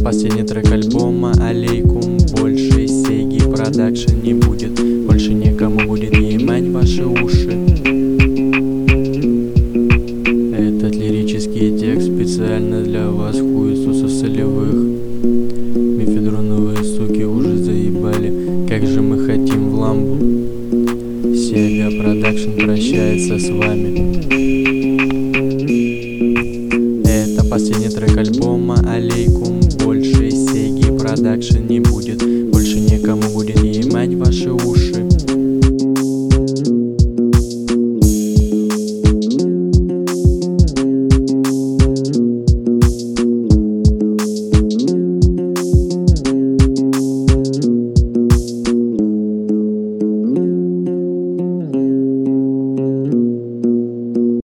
последний трек альбома «Алейкум». Больше Сеги Продакшн не будет. Больше никому будет ебать ваши уши. Этот лирический текст специально для вас, хуесосов солевых. Мефедроновые суки уже заебали. Как же мы хотим в ламбу. Сега Продакшн прощается с вами. Это последний трек альбома «Алейкум». Больше Сеги Продакшн не будет. Больше никому будет ебать ваши уши.